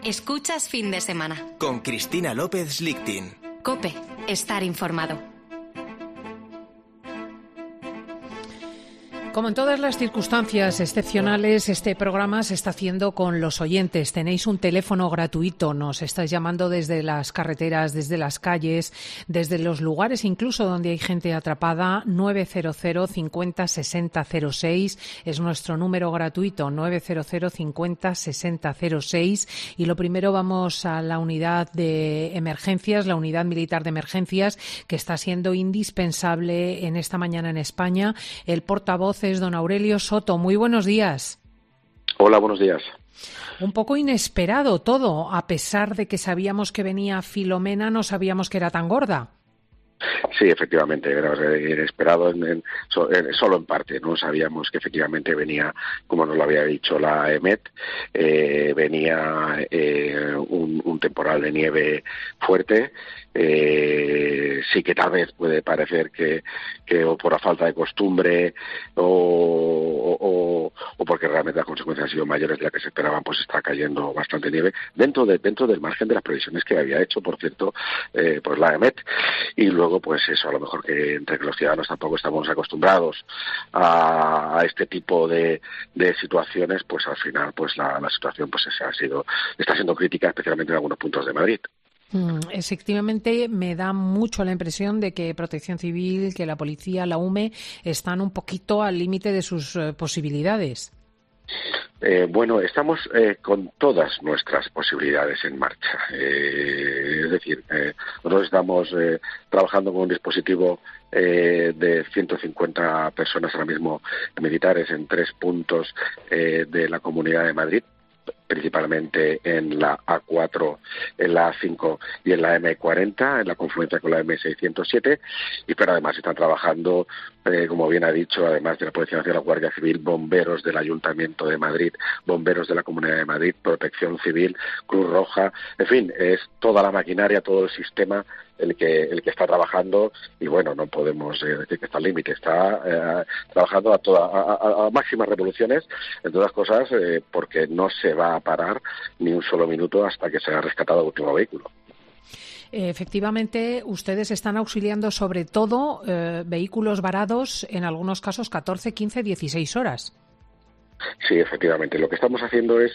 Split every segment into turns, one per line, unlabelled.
Escuchas Fin de Semana.
Con Cristina López Lichtin.
COPE. Estar informado.
Como en todas las circunstancias excepcionales, este programa se está haciendo con los oyentes. Tenéis un teléfono gratuito, nos estáis llamando desde las carreteras, desde las calles, desde los lugares incluso donde hay gente atrapada. 900 50 60 06 es nuestro número gratuito, 900 50 60 06. Y lo primero, vamos a la unidad de emergencias, la unidad militar de emergencias, que está siendo indispensable en esta mañana en España. El portavoz es don Aurelio Soto. Muy buenos días.
Hola, buenos días.
Un poco inesperado todo, a pesar de que sabíamos que venía Filomena, no sabíamos que era tan gorda.
Sí, efectivamente, era inesperado solo en parte. No sabíamos que efectivamente venía, como nos lo había dicho la EMET, venía un temporal de nieve fuerte. Sí que tal vez puede parecer que o por la falta de costumbre o porque realmente las consecuencias han sido mayores de las que se esperaban, pues está cayendo bastante nieve dentro del margen de las previsiones que había hecho, por cierto, pues la EMET. Y luego, pues eso, a lo mejor que entre los ciudadanos tampoco estamos acostumbrados a este tipo de situaciones, pues al final pues la situación pues está siendo crítica, especialmente en algunos puntos de Madrid.
Efectivamente, me da mucho la impresión de que Protección Civil, que la policía, la UME, están un poquito al límite de sus posibilidades.
Bueno, estamos con todas nuestras posibilidades en marcha. Es decir, nosotros estamos trabajando con un dispositivo de 150 personas ahora mismo militares en 3 puntos de la Comunidad de Madrid, principalmente en la A4, en la A5 y en la M40, en la confluencia con la M607, pero además están trabajando, como bien ha dicho, además de la Policía Nacional, la Guardia Civil, bomberos del Ayuntamiento de Madrid, bomberos de la Comunidad de Madrid, Protección Civil, Cruz Roja, en fin, es toda la maquinaria, todo el sistema el que está trabajando, y bueno, no podemos decir que está al límite, está trabajando a máximas revoluciones, entre otras cosas, porque no se va a parar ni un solo minuto hasta que se haya rescatado el último vehículo.
Efectivamente, ustedes están auxiliando sobre todo vehículos varados, en algunos casos 14, 15, 16 horas.
Sí, efectivamente. Lo que estamos haciendo es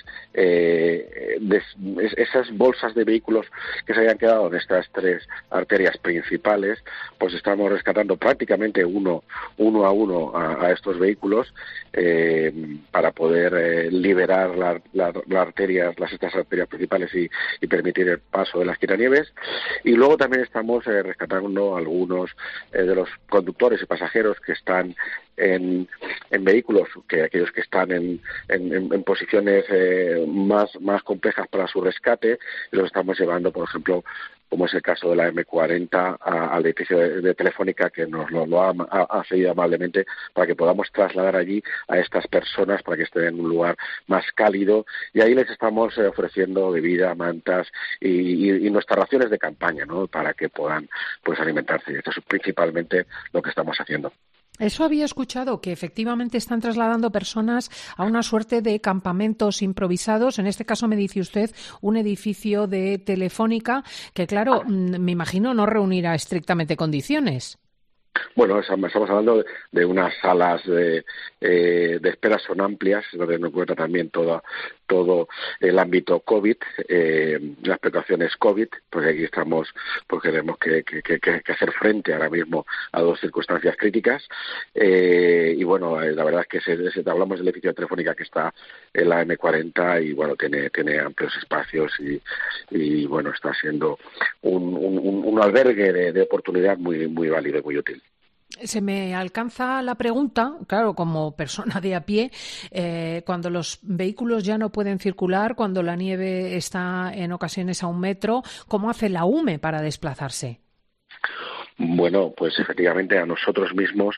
esas bolsas de vehículos que se hayan quedado en estas 3 arterias principales, pues estamos rescatando prácticamente uno a uno a estos vehículos para poder liberar estas arterias principales y permitir el paso de las quitanieves. Y luego también estamos rescatando algunos de los conductores y pasajeros que están en vehículos, aquellos que están en posiciones más complejas para su rescate, y los estamos llevando, por ejemplo, como es el caso de la M40, al edificio de Telefónica, que nos lo ha cedido amablemente para que podamos trasladar allí a estas personas para que estén en un lugar más cálido, y ahí les estamos ofreciendo bebida, mantas y nuestras raciones de campaña, ¿no?, para que puedan pues alimentarse. Y esto es principalmente lo que estamos haciendo.
Eso había escuchado, que efectivamente están trasladando personas a una suerte de campamentos improvisados. En este caso, me dice usted, un edificio de Telefónica que, claro, me imagino no reunirá estrictamente condiciones.
Bueno, estamos hablando de unas salas de espera, son amplias, donde nos cuenta también todo el ámbito COVID, las precauciones COVID, porque aquí estamos, porque tenemos que hacer frente ahora mismo a 2 circunstancias críticas, y bueno, la verdad es que hablamos del edificio de Telefónica que está en la M40 y bueno, tiene amplios espacios y bueno, está siendo un albergue de oportunidad muy, muy válido y muy útil.
Se me alcanza la pregunta, claro, como persona de a pie, cuando los vehículos ya no pueden circular, cuando la nieve está en ocasiones a 1 metro, ¿cómo hace la UME para desplazarse?
Bueno, pues efectivamente a nosotros mismos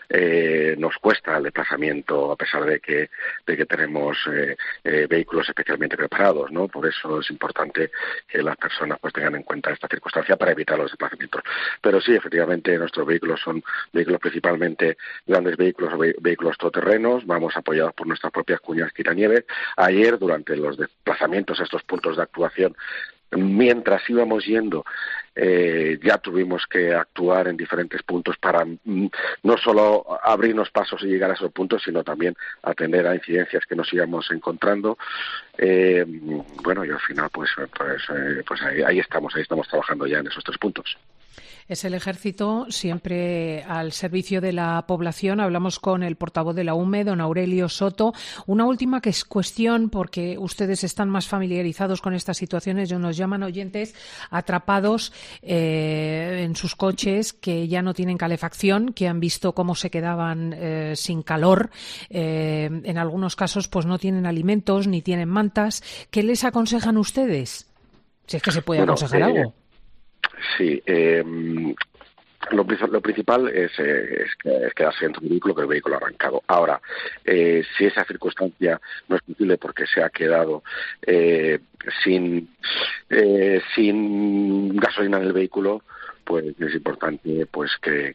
nos cuesta el desplazamiento, a pesar de que tenemos vehículos especialmente preparados, ¿no? Por eso es importante que las personas pues tengan en cuenta esta circunstancia para evitar los desplazamientos. Pero sí, efectivamente, nuestros vehículos son vehículos principalmente grandes vehículos, vehículos todoterrenos. Vamos apoyados por nuestras propias cuñas quitanieves. Ayer, durante los desplazamientos a estos puntos de actuación, mientras íbamos yendo, ya tuvimos que actuar en diferentes puntos para no solo abrirnos pasos y llegar a esos puntos, sino también atender a incidencias que nos íbamos encontrando. Bueno, y al final, pues ahí estamos trabajando ya en esos 3 puntos.
Es el Ejército siempre al servicio de la población. Hablamos con el portavoz de la UME, don Aurelio Soto. Una última cuestión, porque ustedes están más familiarizados con estas situaciones. Nos llaman oyentes atrapados en sus coches que ya no tienen calefacción, que han visto cómo se quedaban sin calor. En algunos casos pues no tienen alimentos ni tienen mantas. ¿Qué les aconsejan ustedes? Si es que se puede aconsejar algo.
Sí, lo principal es quedarse dentro del vehículo, que el vehículo ha arrancado. Ahora, si esa circunstancia no es posible porque se ha quedado sin gasolina en el vehículo, pues es importante pues que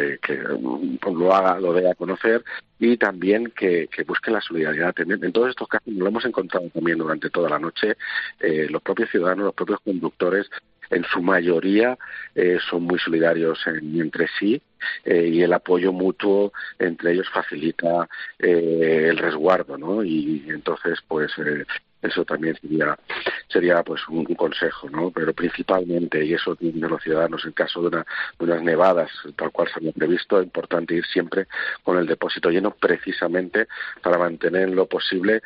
lo dé a conocer, y también que busquen la solidaridad. En todos estos casos nos lo hemos encontrado también durante toda la noche. Los propios ciudadanos, los propios conductores, en su mayoría son muy solidarios entre sí, y el apoyo mutuo entre ellos facilita el resguardo, ¿no? Y entonces pues eso también sería pues un consejo, ¿no? Pero principalmente, y eso tienen los ciudadanos en caso de unas nevadas tal cual se había previsto, es importante ir siempre con el depósito lleno, precisamente para mantener en lo posible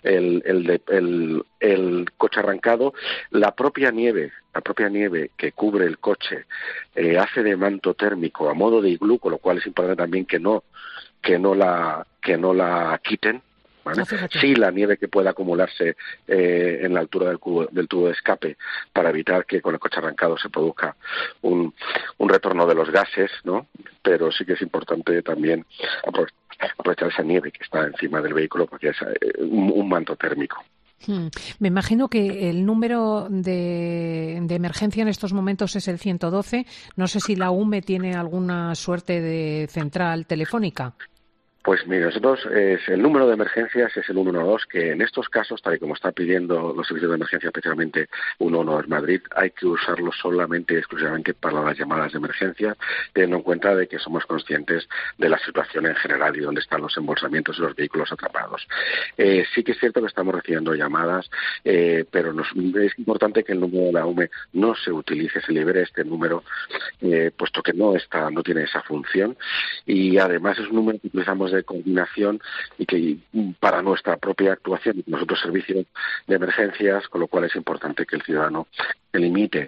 el coche arrancado. La propia nieve que cubre el coche hace de manto térmico a modo de iglú, con lo cual es importante también que no la quiten, ¿vale? Sí, la nieve que pueda acumularse en la altura del tubo de escape, para evitar que con el coche arrancado se produzca un retorno de los gases, ¿no? Pero sí que es importante también aprovechar esa nieve que está encima del vehículo, porque es un manto térmico.
Me imagino que el número de emergencia en estos momentos es el 112. No sé si la UME tiene alguna suerte de central telefónica.
Pues mire, nosotros el número de emergencias es el 112, que en estos casos, tal y como está pidiendo los servicios de emergencia, especialmente 112 Madrid, hay que usarlo solamente y exclusivamente para las llamadas de emergencia, teniendo en cuenta de que somos conscientes de la situación en general y dónde están los embolsamientos de los vehículos atrapados. Sí que es cierto que estamos recibiendo llamadas, pero es importante que el número de la UME no se utilice, se libere este número, puesto que no tiene esa función, y además es un número que utilizamos de coordinación y que para nuestra propia actuación, nosotros servicios de emergencias, con lo cual es importante que el ciudadano se limite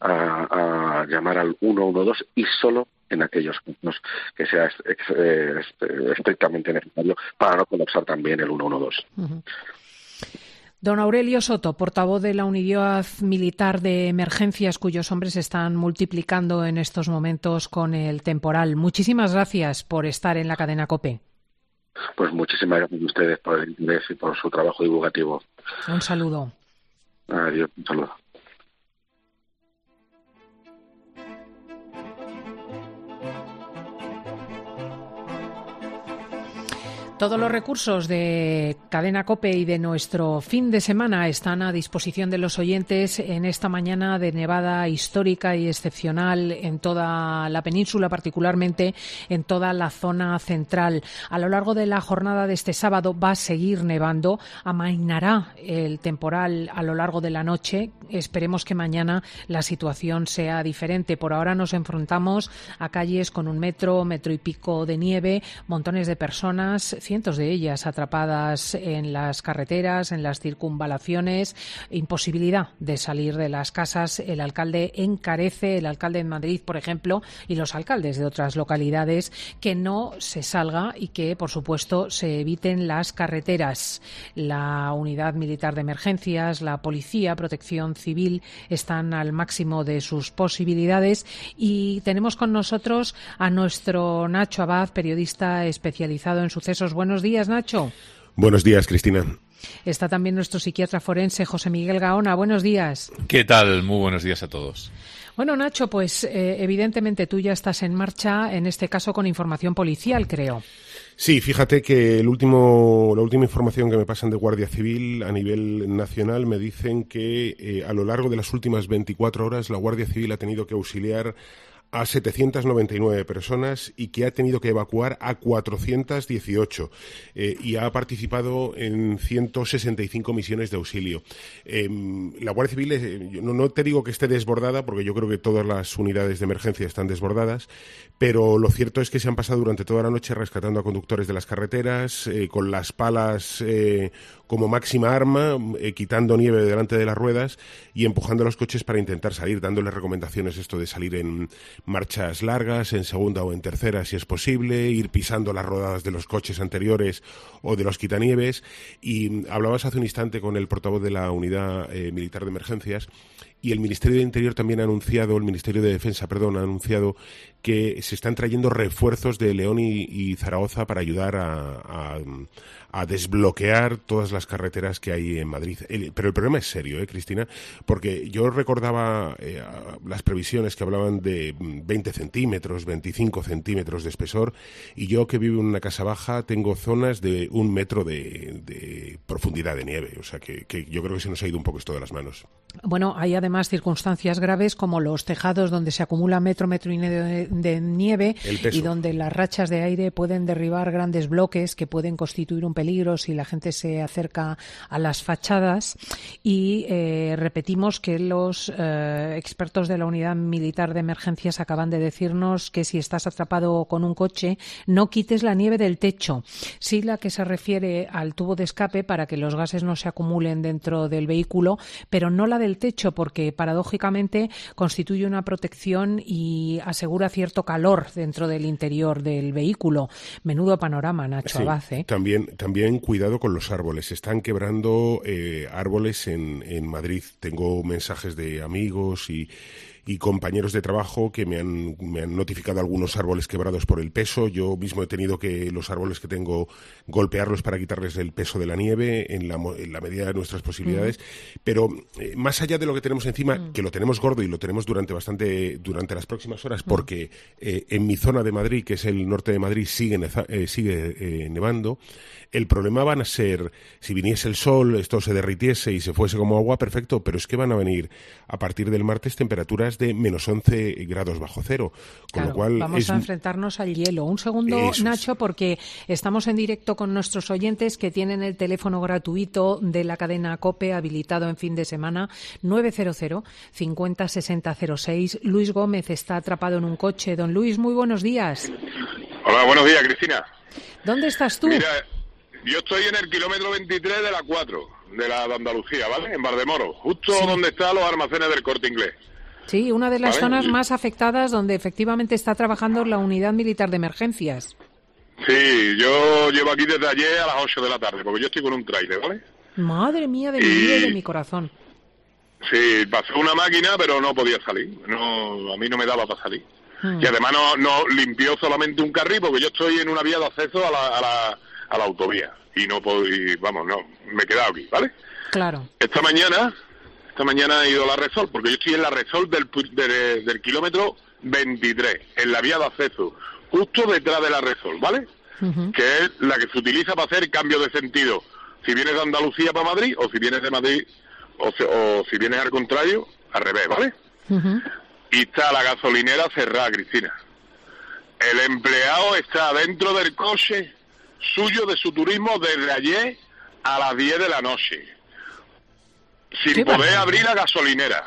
a llamar al 112 y solo en aquellos casos que sea estrictamente necesario, para no colapsar también el 112.
Uh-huh. Don Aurelio Soto, portavoz de la Unidad Militar de Emergencias, cuyos hombres se están multiplicando en estos momentos con el temporal. Muchísimas gracias por estar en la cadena COPE.
Pues muchísimas gracias a ustedes por el interés y por su trabajo divulgativo.
Un saludo.
Adiós, un saludo.
Todos los recursos de Cadena COPE y de nuestro fin de semana están a disposición de los oyentes en esta mañana de nevada histórica y excepcional en toda la península, particularmente en toda la zona central. A lo largo de la jornada de este sábado va a seguir nevando, amainará el temporal a lo largo de la noche. Esperemos que mañana la situación sea diferente. Por ahora nos enfrentamos a calles con 1 metro y pico de nieve, montones de personas, cientos de ellas atrapadas en las carreteras, en las circunvalaciones, imposibilidad de salir de las casas. El alcalde encarece, el alcalde de Madrid, por ejemplo, y los alcaldes de otras localidades, que no se salga y que, por supuesto, se eviten las carreteras. La Unidad Militar de Emergencias, la Policía, Protección Civil están al máximo de sus posibilidades, y tenemos con nosotros a nuestro Nacho Abad, periodista especializado en sucesos. Buenos días, Nacho.
Buenos días, Cristina.
Está también nuestro psiquiatra forense, José Miguel Gaona. Buenos días.
¿Qué tal? Muy buenos días a todos.
Bueno, Nacho, pues evidentemente tú ya estás en marcha, en este caso con información policial, creo.
Sí, fíjate que la última información que me pasan de Guardia Civil a nivel nacional me dicen que a lo largo de las últimas 24 horas la Guardia Civil ha tenido que auxiliar a 799 personas y que ha tenido que evacuar a 418 y ha participado en 165 misiones de auxilio. La Guardia Civil, no te digo que esté desbordada, porque yo creo que todas las unidades de emergencia están desbordadas, pero lo cierto es que se han pasado durante toda la noche rescatando a conductores de las carreteras, con las palas como máxima arma, quitando nieve delante de las ruedas y empujando los coches para intentar salir, dándoles recomendaciones esto de salir en marchas largas, en segunda o en tercera si es posible, ir pisando las rodadas de los coches anteriores o de los quitanieves. Y hablabas hace un instante con el portavoz de la Unidad Militar de Emergencias, y el Ministerio de Interior también ha anunciado, el Ministerio de Defensa, perdón, ha anunciado que se están trayendo refuerzos de León y Zaragoza para ayudar a desbloquear todas las carreteras que hay en Madrid. Pero el problema es serio, Cristina, porque yo recordaba las previsiones que hablaban de 20 centímetros, 25 centímetros de espesor, y yo, que vivo en una casa baja, tengo zonas de 1 metro de profundidad de nieve. O sea que yo creo que se nos ha ido un poco esto de las manos.
Bueno, hay además circunstancias graves como los tejados donde se acumula metro y medio de nieve, y donde las rachas de aire pueden derribar grandes bloques que pueden constituir un peligro si la gente se acerca a las fachadas. Y repetimos que los expertos de la Unidad Militar de Emergencias acaban de decirnos que si estás atrapado con un coche, no quites la nieve del techo, sí la que se refiere al tubo de escape para que los gases no se acumulen dentro del vehículo, pero no la del techo, porque paradójicamente constituye una protección y asegura cierto calor dentro del interior del vehículo. Menudo panorama, Nacho Abad.
También cuidado con los árboles. Se están quebrando árboles en Madrid. Tengo mensajes de amigos y compañeros de trabajo que me han notificado algunos árboles quebrados por el peso. Yo mismo he tenido que los árboles que tengo golpearlos para quitarles el peso de la nieve en la medida de nuestras posibilidades. Pero más allá de lo que tenemos encima, que lo tenemos gordo y lo tenemos durante las próximas horas, porque en mi zona de Madrid, que es el norte de Madrid, sigue nevando. El problema van a ser, si viniese el sol, esto se derritiese y se fuese como agua, perfecto, pero es que van a venir a partir del martes temperaturas de menos 11 grados bajo cero. Con lo cual
vamos a enfrentarnos al hielo. Un segundo, Nacho, porque estamos en directo con nuestros oyentes que tienen el teléfono gratuito de la cadena COPE habilitado en fin de semana, 900 50 60 06. Luis Gómez está atrapado en un coche. Don Luis, muy buenos días.
Hola, buenos días, Cristina.
¿Dónde estás tú?
Mira, yo estoy en el kilómetro 23 de la 4, de la de Andalucía, ¿vale? En Valdemoro, justo donde están los almacenes del Corte Inglés.
Sí, una de las zonas más afectadas donde efectivamente está trabajando la Unidad Militar de Emergencias.
Sí, yo llevo aquí desde ayer a las 8 de la tarde, porque yo estoy con un tráiler, ¿vale?
Madre mía de mi vida y de mi corazón.
Sí, pasó una máquina, pero no podía salir. No, a mí no me daba para salir. Y además no limpió solamente un carril, porque yo estoy en una vía de acceso a la autovía. Y no puedo, me he quedado aquí, ¿vale?
Claro.
Esta mañana he ido a la Resol, porque yo estoy en la Resol del kilómetro 23, en la vía de acceso, justo detrás de la Resol, ¿vale? Que es la que se utiliza para hacer cambio de sentido. Si vienes de Andalucía para Madrid, o si vienes de Madrid, o si vienes al contrario, al revés, ¿vale? Y está la gasolinera cerrada, Cristina. El empleado está dentro del coche suyo de su turismo desde ayer a las 10 de la noche, sin poder abrir la gasolinera.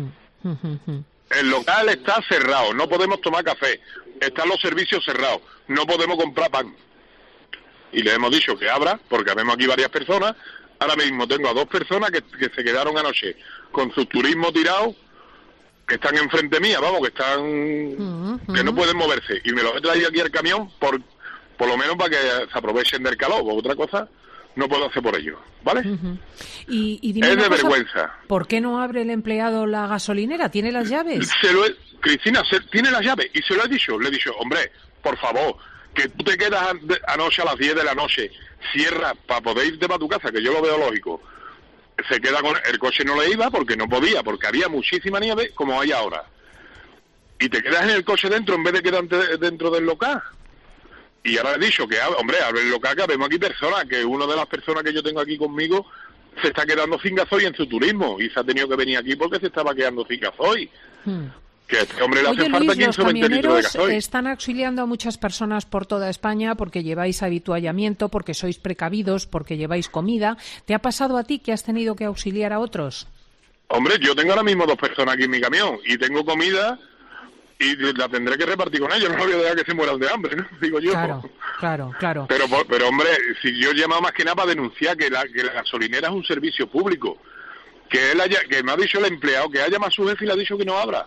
El local está cerrado, no podemos tomar café, están los servicios cerrados, no podemos comprar pan. y le hemos dicho que abra, porque vemos aquí varias personas. Ahora mismo tengo a 2 personas que se quedaron anoche con su turismo tirado, que están enfrente mía, vamos, que están que no pueden moverse, y me los he traído aquí al camión por lo menos para que se aprovechen del calor, porque otra cosa no puedo hacer por ellos, ¿vale?
Y dime
es
una
de
cosa,
vergüenza.
¿Por qué no abre el empleado la gasolinera? ¿Tiene las llaves?
Cristina, tiene las llaves, y se lo he dicho, hombre, por favor, que tú te quedas anoche a las 10 de la noche, cierra para poder irte para tu casa, que yo lo veo lógico. Se queda con el coche, no le iba porque no podía, porque había muchísima nieve como hay ahora. Y te quedas en el coche dentro en vez de quedarte dentro del local. Y ahora he dicho que, hombre, abre el local, que vemos aquí personas, que una de las personas que yo tengo aquí conmigo se está quedando sin gasoil en su turismo y se ha tenido que venir aquí porque se estaba quedando sin gasoil. Que a este hombre le hace falta 15 o 20 litros de gasoil.
Están auxiliando a muchas personas por toda España porque lleváis habituallamiento, porque sois precavidos, porque lleváis comida. ¿Te ha pasado a ti que has tenido que auxiliar a otros?
Hombre, yo tengo ahora mismo 2 personas aquí en mi camión y tengo comida y la tendré que repartir con ellos. No voy a dejar que se mueran de hambre, ¿no? Digo yo.
Claro.
Pero hombre, si yo he llamado más que nada para denunciar que la gasolinera es un servicio público, que me ha dicho el empleado que ha llamado a su jefe y le ha dicho que no abra.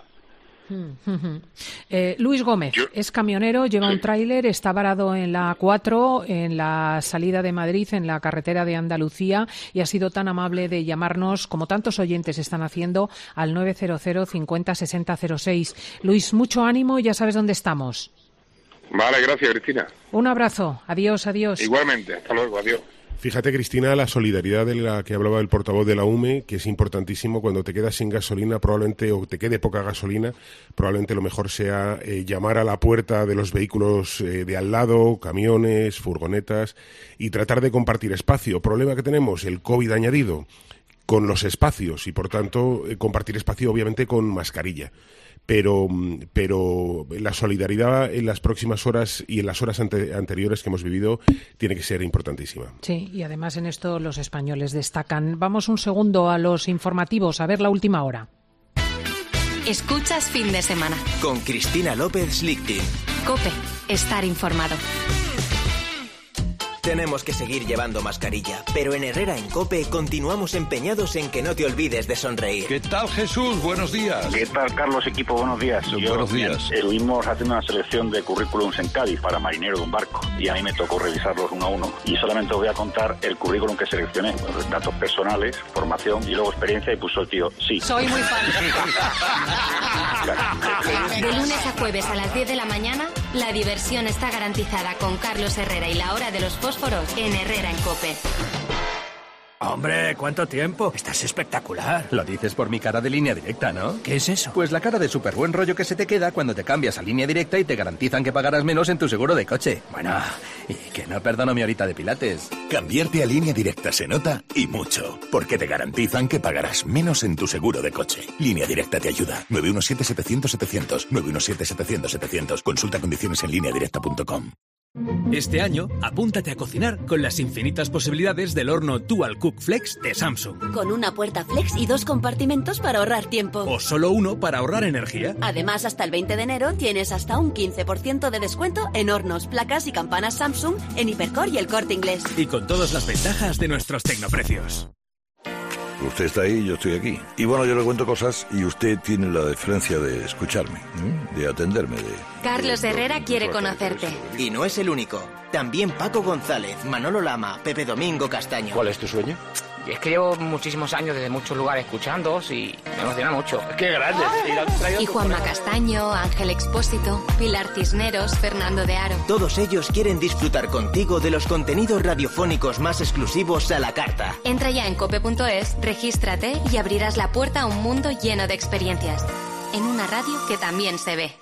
Luis Gómez es camionero, lleva un tráiler, está varado en la A4, en la salida de Madrid, en la carretera de Andalucía, y ha sido tan amable de llamarnos, como tantos oyentes están haciendo, al 900 50 60 06. Luis, mucho ánimo y ya sabes dónde estamos.
Vale, gracias, Cristina.
Un abrazo, adiós.
Igualmente, hasta luego, adiós.
Fíjate, Cristina, la solidaridad de la que hablaba el portavoz de la UME, que es importantísimo. Cuando te quedas sin gasolina, probablemente, o te quede poca gasolina, probablemente lo mejor sea llamar a la puerta de los vehículos de al lado, camiones, furgonetas, y tratar de compartir espacio. Problema que tenemos, el COVID añadido, con los espacios, y por tanto compartir espacio obviamente con mascarilla. Pero la solidaridad en las próximas horas y en las horas anteriores que hemos vivido tiene que ser importantísima.
Sí, y además en esto los españoles destacan. Vamos un segundo a los informativos, a ver la última hora.
Escuchas Fin de Semana.
Con Cristina López Lichtin.
COPE. Estar informado.
Tenemos que seguir llevando mascarilla, pero en Herrera en COPE continuamos empeñados en que no te olvides de sonreír.
¿Qué tal, Jesús? Buenos días.
¿Qué tal, Carlos, equipo? Buenos días.
Buenos días.
Estuvimos haciendo una selección de currículums en Cádiz para marinero de un barco y a mí me tocó revisarlos uno a uno. Y solamente os voy a contar el currículum que seleccioné. Datos personales, formación y luego experiencia, y puso el tío, sí.
Soy muy fan. De lunes a jueves a las 10 de la mañana, la diversión está garantizada con Carlos Herrera y la hora de los fósforos en Herrera en COPE.
Hombre, ¿cuánto tiempo? Estás espectacular.
Lo dices por mi cara de Línea Directa, ¿no?
¿Qué es eso?
Pues la cara de súper buen rollo que se te queda cuando te cambias a Línea Directa y te garantizan que pagarás menos en tu seguro de coche. Bueno, y que no perdono mi horita de pilates.
Cambiarte a Línea Directa se nota y mucho, porque te garantizan que pagarás menos en tu seguro de coche. Línea Directa te ayuda. 917-700-700. 917-700-700. Consulta condiciones en lineadirecta.com.
Este año, apúntate a cocinar con las infinitas posibilidades del horno Dual Cook Flex de Samsung.
Con una puerta flex y 2 compartimentos para ahorrar tiempo.
O solo uno para ahorrar energía.
Además, hasta el 20 de enero tienes hasta un 15% de descuento en hornos, placas y campanas Samsung en Hipercor y El Corte Inglés.
Y con todas las ventajas de nuestros tecnoprecios.
Usted está ahí, yo estoy aquí. Y bueno, yo le cuento cosas y usted tiene la deferencia de escucharme, de atenderme.
Carlos Herrera quiere conocerte.
Y no es el único. También Paco González, Manolo Lama, Pepe Domingo Castaño.
¿Cuál es tu sueño? Es que llevo muchísimos años desde muchos lugares escuchándoos y me emociona mucho. ¡Qué grande!
Y Juanma Castaño, Ángel Expósito, Pilar Cisneros, Fernando de Aro.
Todos ellos quieren disfrutar contigo de los contenidos radiofónicos más exclusivos a la carta.
Entra ya en cope.es, regístrate y abrirás la puerta a un mundo lleno de experiencias. En una radio que también se ve.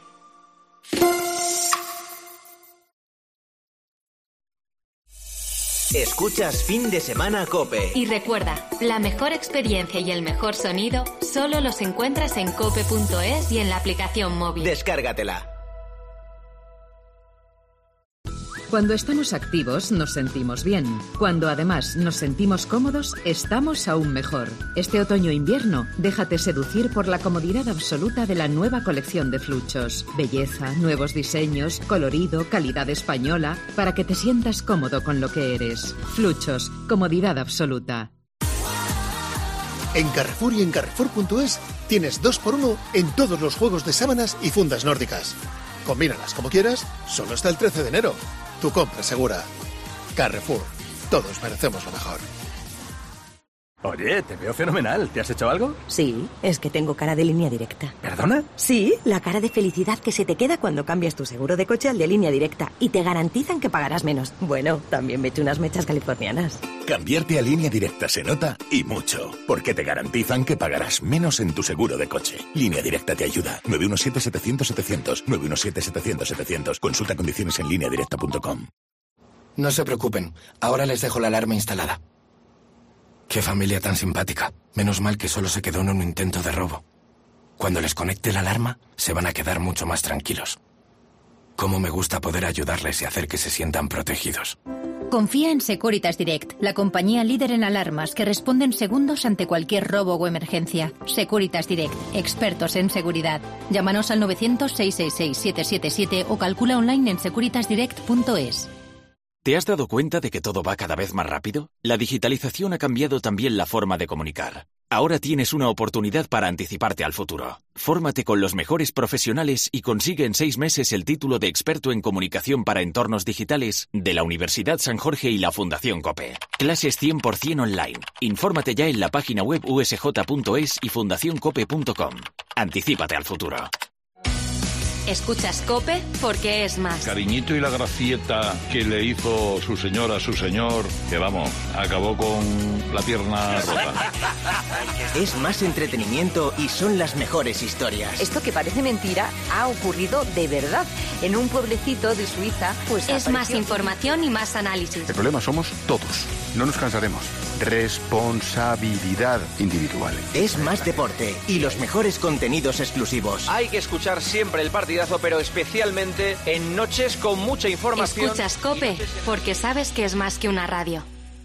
Escuchas Fin de Semana COPE.
Y recuerda, la mejor experiencia y el mejor sonido solo los encuentras en cope.es y en la aplicación móvil.
Descárgatela.
Cuando estamos activos nos sentimos bien. Cuando además nos sentimos cómodos, estamos aún mejor. Este otoño-invierno, déjate seducir por la comodidad absoluta de la nueva colección de Fluchos. Belleza, nuevos diseños, colorido, calidad española, para que te sientas cómodo con lo que eres. Fluchos, comodidad absoluta.
En Carrefour y en Carrefour.es tienes 2x1 en todos los juegos de sábanas y fundas nórdicas. Combínalas como quieras, solo hasta el 13 de enero. Tu compra segura. Carrefour. Todos merecemos lo mejor.
Oye, te veo fenomenal. ¿Te has hecho algo?
Sí, es que tengo cara de Línea Directa.
¿Perdona?
Sí, la cara de felicidad que se te queda cuando cambias tu seguro de coche al de Línea Directa y te garantizan que pagarás menos. Bueno, también me eché unas mechas californianas.
Cambiarte a Línea Directa se nota y mucho, porque te garantizan que pagarás menos en tu seguro de coche. Línea Directa te ayuda. 917-700-700. 917-700-700. Consulta condiciones en lineadirecta.com.
No se preocupen, ahora les dejo la alarma instalada. Qué familia tan simpática. Menos mal que solo se quedó en un intento de robo. Cuando les conecte la alarma, se van a quedar mucho más tranquilos. Cómo me gusta poder ayudarles y hacer que se sientan protegidos.
Confía en Securitas Direct, la compañía líder en alarmas que responde en segundos ante cualquier robo o emergencia. Securitas Direct, expertos en seguridad. Llámanos al 900-666-777 o calcula online en securitasdirect.es.
¿Te has dado cuenta de que todo va cada vez más rápido? La digitalización ha cambiado también la forma de comunicar. Ahora tienes una oportunidad para anticiparte al futuro. Fórmate con los mejores profesionales y consigue en 6 meses el título de experto en comunicación para entornos digitales de la Universidad San Jorge y la Fundación COPE. Clases 100% online. Infórmate ya en la página web usj.es y fundacioncope.com. Anticípate al futuro.
Escuchas COPE porque es más.
Cariñito y la gracieta que le hizo su señora a su señor, que vamos, acabó con la pierna rota.
Es más entretenimiento y son las mejores historias.
Esto que parece mentira ha ocurrido de verdad. En un pueblecito de Suiza, pues
es más información y más análisis.
El problema somos todos. No nos cansaremos. Responsabilidad individual.
Es más deporte y los mejores contenidos exclusivos.
Hay que escuchar siempre el partidazo, pero especialmente en noches con mucha información.
Escuchas COPE porque sabes que es más que una radio.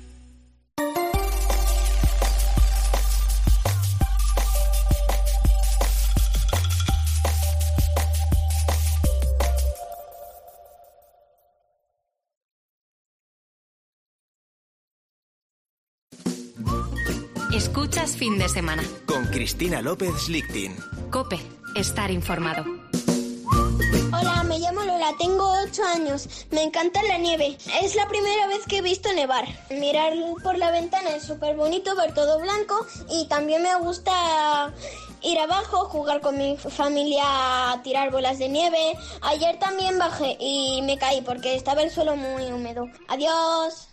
Escuchas Fin de Semana.
Con Cristina López Lichtin.
COPE. Estar informado.
Hola, me llamo Lola, tengo 8 años. Me encanta la nieve. Es la primera vez que he visto nevar. Mirar por la ventana es súper bonito, ver todo blanco. Y también me gusta ir abajo, jugar con mi familia, a tirar bolas de nieve. Ayer también bajé y me caí porque estaba el suelo muy húmedo. Adiós.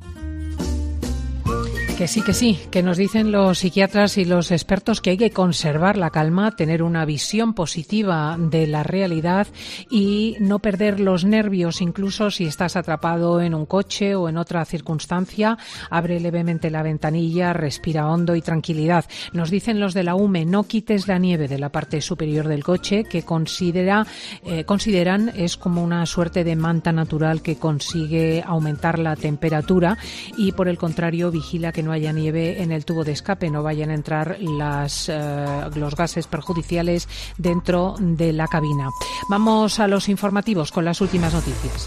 Que sí, que nos dicen los psiquiatras y los expertos que hay que conservar la calma, tener una visión positiva de la realidad y no perder los nervios, incluso si estás atrapado en un coche o en otra circunstancia. Abre levemente la ventanilla, respira hondo y tranquilidad. Nos dicen los de la UME, no quites la nieve de la parte superior del coche, que consideran es como una suerte de manta natural que consigue aumentar la temperatura, y por el contrario vigila que no haya nieve en el tubo de escape, no vayan a entrar los gases perjudiciales dentro de la cabina. Vamos a los informativos con las últimas noticias.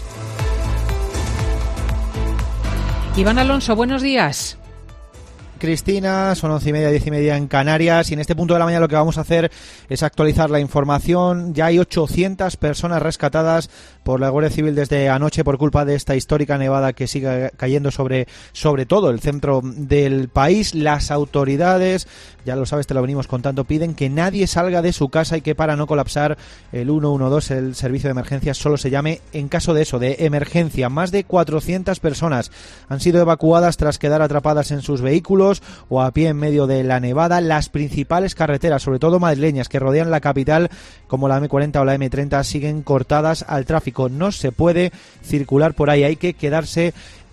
Iván Alonso, buenos días.
Cristina, son 11:30, 10:30 en Canarias, y en este punto de la mañana lo que vamos a hacer es actualizar la información. Ya hay 800 personas rescatadas por la Guardia Civil desde anoche por culpa de esta histórica nevada que sigue cayendo sobre todo el centro del país. Las autoridades, ya lo sabes, te lo venimos contando, piden que nadie salga de su casa y que para no colapsar el 112, el servicio de emergencias, solo se llame en caso de eso, de emergencia. Más de 400 personas han sido evacuadas tras quedar atrapadas en sus vehículos o a pie en medio de la nevada. Las principales carreteras, sobre todo madrileñas, que rodean la capital, como la M40 o la M30, siguen cortadas al tráfico. No se puede circular por ahí, hay que quedarse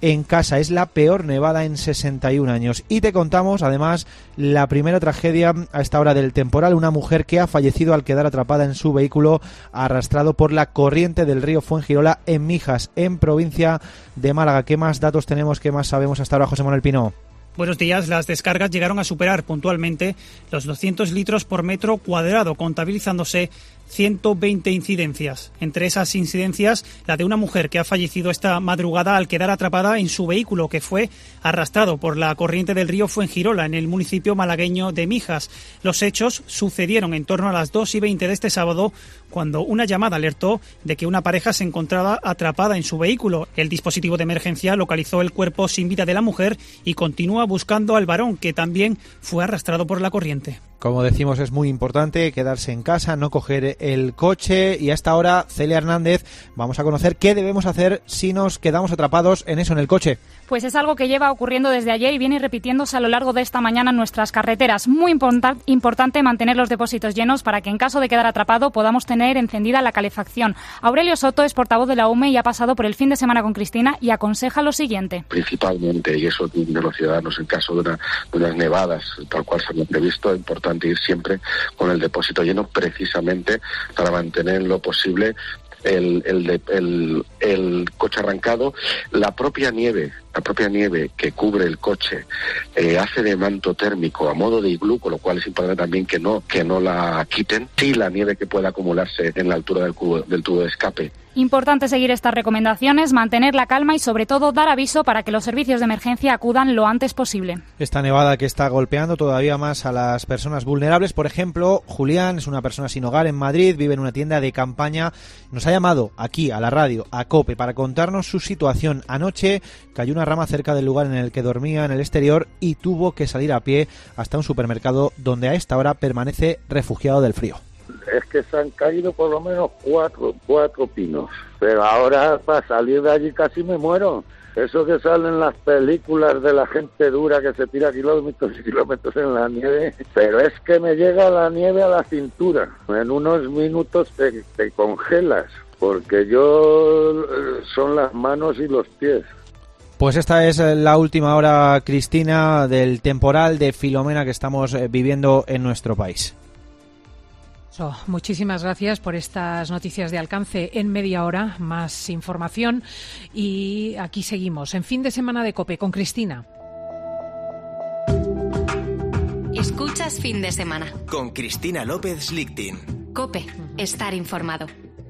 en casa. Es la peor nevada en 61 años. Y te contamos, además, la primera tragedia a esta hora del temporal. Una mujer que ha fallecido al quedar atrapada en su vehículo arrastrado por la corriente del río Fuengirola en Mijas, en provincia de Málaga. ¿Qué más datos tenemos? ¿Qué más sabemos hasta ahora, José Manuel Pino?
Buenos días. Las descargas llegaron a superar puntualmente los 200 litros por metro cuadrado, contabilizándose 120 incidencias. Entre esas incidencias, la de una mujer que ha fallecido esta madrugada al quedar atrapada en su vehículo, que fue arrastrado por la corriente del río Fuengirola, en el municipio malagueño de Mijas. Los hechos sucedieron en torno a las 2:20 de este sábado, cuando una llamada alertó de que una pareja se encontraba atrapada en su vehículo. El dispositivo de emergencia localizó el cuerpo sin vida de la mujer y continúa buscando al varón, que también fue arrastrado por la corriente.
Como decimos, es muy importante quedarse en casa, no coger el coche. Y a esta hora, Celia Hernández, vamos a conocer qué debemos hacer si nos quedamos atrapados en el coche.
Pues es algo que lleva ocurriendo desde ayer y viene repitiéndose a lo largo de esta mañana en nuestras carreteras. Muy importante mantener los depósitos llenos para que en caso de quedar atrapado podamos tener encendida la calefacción. Aurelio Soto es portavoz de la UME y ha pasado por el fin de semana con Cristina y aconseja lo siguiente.
Principalmente, y eso de los ciudadanos en caso de unas nevadas, tal cual se han previsto, es importante ir siempre con el depósito lleno, precisamente para mantener en lo posible el coche arrancado. La propia nieve que cubre el coche hace de manto térmico a modo de iglú, con lo cual es importante también que no la quiten. Sí, la nieve que pueda acumularse en la altura del tubo de escape.
Importante seguir estas recomendaciones, mantener la calma y sobre todo dar aviso para que los servicios de emergencia acudan lo antes posible.
Esta nevada que está golpeando todavía más a las personas vulnerables. Por ejemplo, Julián es una persona sin hogar en Madrid, vive en una tienda de campaña. Nos ha llamado aquí a la radio, a COPE, para contarnos su situación. Anoche cayó una rama cerca del lugar en el que dormía en el exterior y tuvo que salir a pie hasta un supermercado donde a esta hora permanece refugiado del frío.
Es que se han caído por lo menos cuatro pinos, pero ahora para salir de allí casi me muero. Eso que sale en las películas de la gente dura que se tira kilómetros y kilómetros en la nieve, pero es que me llega la nieve a la cintura. En unos minutos te congelas, porque son las manos y los pies.
Pues esta es la última hora, Cristina, del temporal de Filomena que estamos viviendo en nuestro país.
Muchísimas gracias por estas noticias de alcance en media hora, más información y aquí seguimos en Fin de Semana de COPE con Cristina.
Escuchas Fin de Semana
con Cristina López Lichtin.
COPE, estar informado.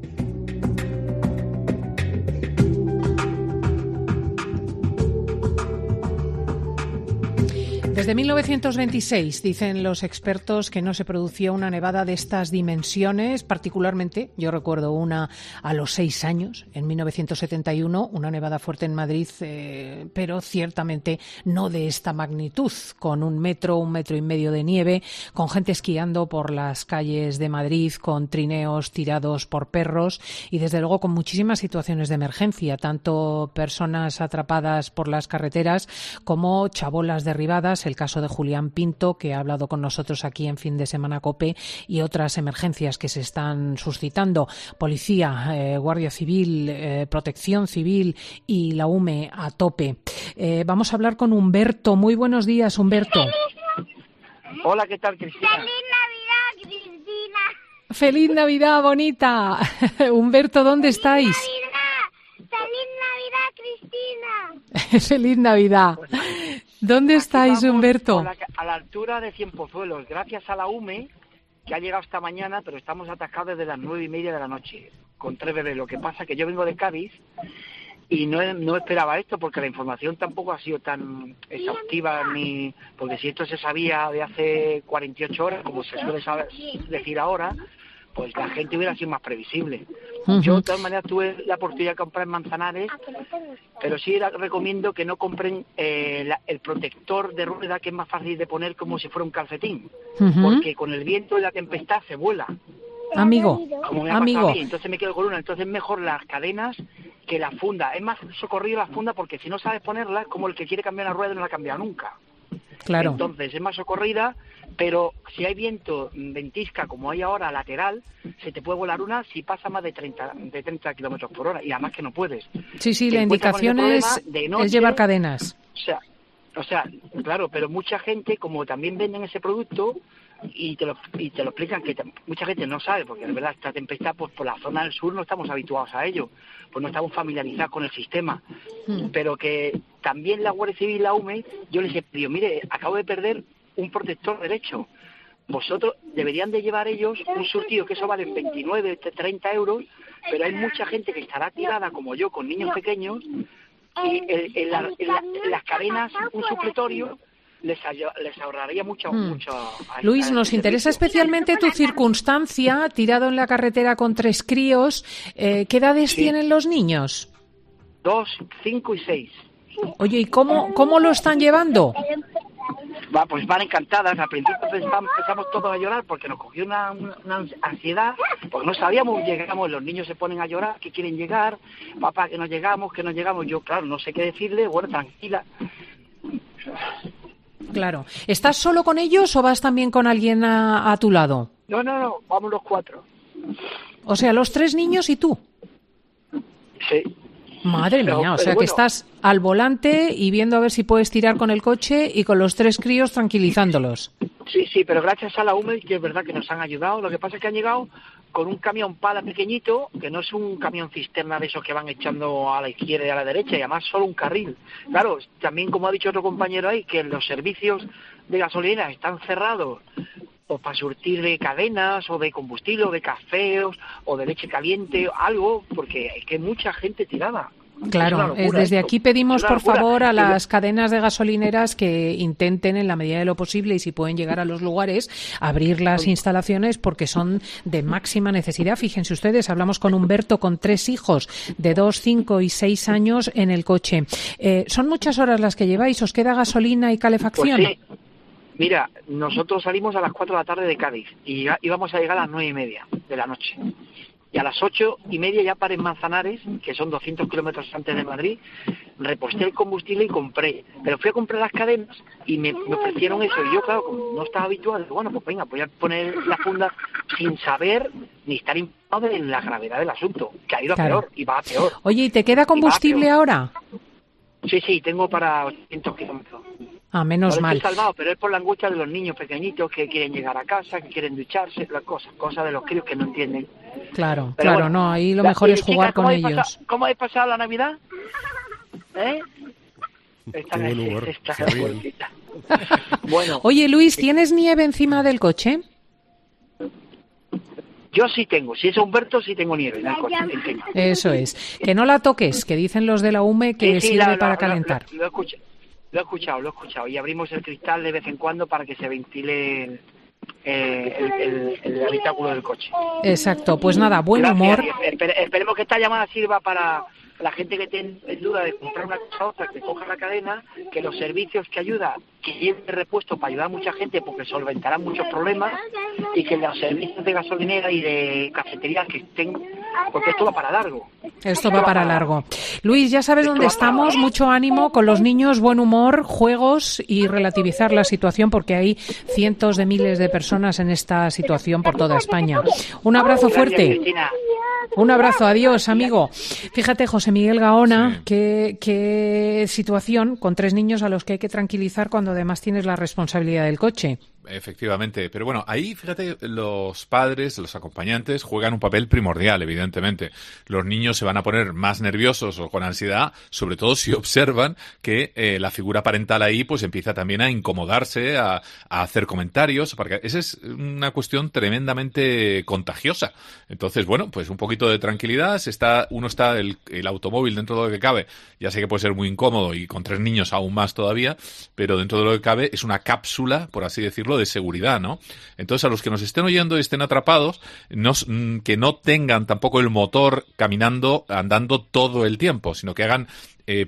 Desde 1926 dicen los expertos que no se producía una nevada de estas dimensiones, particularmente, yo recuerdo una a los 6 años, en 1971, una nevada fuerte en Madrid, pero ciertamente no de esta magnitud, con 1 metro y medio de nieve, con gente esquiando por las calles de Madrid, con trineos tirados por perros y desde luego con muchísimas situaciones de emergencia, tanto personas atrapadas por las carreteras como chabolas derribadas, el caso de Julián Pinto, que ha hablado con nosotros aquí en Fin de Semana COPE, y otras emergencias que se están suscitando. Policía, Guardia Civil, Protección Civil y la UME a tope. Vamos a hablar con Humberto. Muy buenos días, Humberto.
Hola, ¿qué tal, Cristina?
¡Feliz Navidad, Cristina!
¡Feliz Navidad, bonita! Humberto, ¿dónde estáis?
¡Feliz Navidad, Cristina!
¡Feliz Navidad! ¿Dónde estáis, Humberto?
A la altura de Cienpozuelos, gracias a la UME, que ha llegado esta mañana, pero estamos atascados desde las 9:30 de la noche, con 3 bebés. Lo que pasa es que yo vengo de Cádiz y no esperaba esto, porque la información tampoco ha sido tan exhaustiva, porque si esto se sabía de hace 48 horas, como se suele decir ahora, pues la gente hubiera sido más previsible. Yo de todas maneras tuve la oportunidad de comprar en Manzanares, pero sí recomiendo que no compren el protector de rueda, que es más fácil de poner como si fuera un calcetín, porque con el viento y la tempestad se vuela.
Amigo,
como me ha pasado a mí. Entonces me quedo con una. Entonces es mejor las cadenas que la funda. Es más socorrido la funda, porque si no sabes ponerla, es como el que quiere cambiar la rueda y no la ha cambiado nunca.
Claro.
Entonces es más socorrida, pero si hay viento, ventisca como hay ahora lateral, se te puede volar una si pasa más de 30 kilómetros por hora, y además que no puedes.
Sí, la indicación es llevar cadenas.
O sea, claro, pero mucha gente, como también venden ese producto, y te lo explican, que mucha gente no sabe, porque de verdad esta tempestad, pues por la zona del sur no estamos habituados a ello, pues no estamos familiarizados con el sistema, pero que también la Guardia Civil y la UME, yo les he pedido, mire, acabo de perder un protector derecho, vosotros deberían de llevar ellos un surtido, que eso vale 29, 30 euros, pero hay mucha gente que estará tirada, como yo, con niños pequeños, y en las cadenas, un supletorio les ahorraría mucho.
Luis, nos interesa especialmente tu circunstancia, tirado en la carretera con 3 críos. ¿Qué edades tienen los niños?
2, 5 y 6.
Oye, ¿y cómo lo están llevando?
Pues van encantadas. Al principio empezamos todos a llorar porque nos cogió una ansiedad, porque no sabíamos, llegamos, los niños se ponen a llorar, que quieren llegar, papá, que no llegamos. Yo, claro, no sé qué decirle, bueno, tranquila.
Claro. ¿Estás solo con ellos o vas también con alguien a tu lado?
No, vamos los 4.
O sea, los 3 niños y tú.
Sí.
Madre mía, o sea que estás al volante y viendo a ver si puedes tirar con el coche y con los 3 críos tranquilizándolos.
Sí, pero gracias a la UME, que es verdad que nos han ayudado. Lo que pasa es que han llegado con un camión pala pequeñito, que no es un camión cisterna de esos que van echando a la izquierda y a la derecha, y además solo un carril. Claro, también como ha dicho otro compañero ahí, que los servicios de gasolina están cerrados, o para surtir de cadenas, o de combustible, o de café, o de leche caliente, algo, porque hay que mucha gente tirada.
Claro, desde aquí pedimos por favor a las cadenas de gasolineras que intenten en la medida de lo posible, y si pueden llegar a los lugares, abrir las instalaciones, porque son de máxima necesidad. Fíjense ustedes, hablamos con Humberto con 3 hijos de 2, 5 y 6 años en el coche. ¿Son muchas horas las que lleváis? ¿Os queda gasolina y calefacción?
Pues sí. Mira, nosotros salimos a las 4 de la tarde de Cádiz y íbamos a llegar a las 9:30 de la noche. Y a las 8:30 ya paré en Manzanares, que son 200 kilómetros antes de Madrid, reposté el combustible y compré. Pero fui a comprar las cadenas y me ofrecieron eso. Y yo, claro, como no estaba habituado, bueno, pues venga, voy a poner la funda sin saber ni estar informado de la gravedad del asunto, que ha ido a peor y va a peor.
Oye, ¿y te queda combustible ahora?
Sí, tengo para 800 kilómetros.
Menos mal.
Estoy salvado, pero es por la angustia de los niños pequeñitos que quieren llegar a casa, que quieren ducharse, las cosas de los críos que no entienden.
Claro, bueno, no, ahí lo mejor es jugar con ellos.
¿Cómo habéis pasado la Navidad? Bueno.
Oye, Luis, ¿tienes nieve encima del coche?
Yo sí tengo, si es Humberto sí tengo nieve en el coche encima.
Eso es, que no la toques, que dicen los de la UME que sirve para calentar.
Lo he escuchado, y abrimos el cristal de vez en cuando para que se ventile el habitáculo del coche.
Exacto, pues nada, buen humor.
Esperemos que esta llamada sirva para la gente que tiene duda de comprar una cosa u otra, que coja la cadena, que los servicios que ayuda, que lleven repuesto para ayudar a mucha gente, porque solventarán muchos problemas, y que los servicios de gasolinera y de cafetería que estén, porque esto va para largo.
Esto va para largo. Luis, ya sabes dónde estamos, mucho ánimo con los niños, buen humor, juegos y relativizar la situación, porque hay cientos de miles de personas en esta situación por toda España. Un abrazo fuerte. Un abrazo, adiós, amigo. Fíjate, José Miguel Gaona, qué situación con 3 niños a los que hay que tranquilizar cuando además tienes la responsabilidad del coche.
Efectivamente, pero bueno, ahí fíjate, los padres, los acompañantes juegan un papel primordial, evidentemente. Los niños se van a poner más nerviosos o con ansiedad, sobre todo si observan que la figura parental ahí pues empieza también a incomodarse, a hacer comentarios, porque esa es una cuestión tremendamente contagiosa. Entonces, bueno, pues un poquito de tranquilidad, uno está el automóvil dentro de lo que cabe, ya sé que puede ser muy incómodo y con 3 niños aún más todavía, pero dentro de lo que cabe es una cápsula, por así decirlo, de seguridad, ¿no? Entonces, a los que nos estén oyendo y estén atrapados, que no tengan tampoco el motor andando todo el tiempo, sino que hagan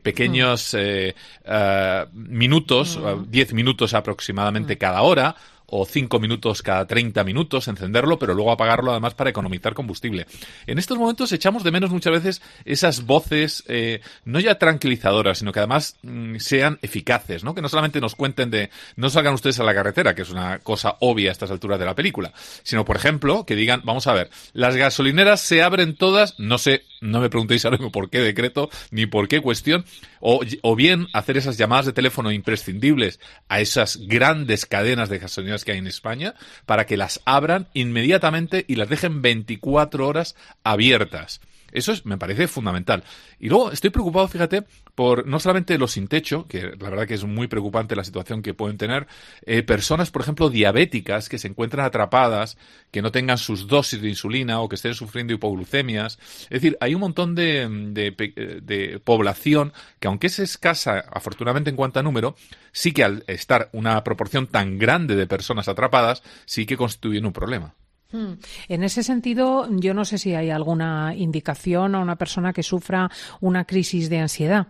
pequeños minutos, 10 minutos aproximadamente cada hora, o 5 minutos cada 30 minutos, encenderlo, pero luego apagarlo además para economizar combustible. En estos momentos echamos de menos muchas veces esas voces, no ya tranquilizadoras, sino que además sean eficaces, ¿no? Que no solamente nos cuenten de no salgan ustedes a la carretera, que es una cosa obvia a estas alturas de la película, sino, por ejemplo, que digan, vamos a ver, las gasolineras se abren todas, no sé, no me preguntéis ahora por qué decreto, ni por qué cuestión, o bien hacer esas llamadas de teléfono imprescindibles a esas grandes cadenas de gasolineras que hay en España, para que las abran inmediatamente y las dejen 24 horas abiertas. Eso me parece fundamental. Y luego estoy preocupado, fíjate, por no solamente los sin techo, que la verdad que es muy preocupante la situación que pueden tener, personas, por ejemplo, diabéticas que se encuentran atrapadas, que no tengan sus dosis de insulina o que estén sufriendo hipoglucemias. Es decir, hay un montón de población que, aunque es escasa, afortunadamente en cuanto a número, sí que al estar una proporción tan grande de personas atrapadas, sí que constituyen un problema.
En ese sentido, yo no sé si hay alguna indicación a una persona que sufra una crisis de ansiedad.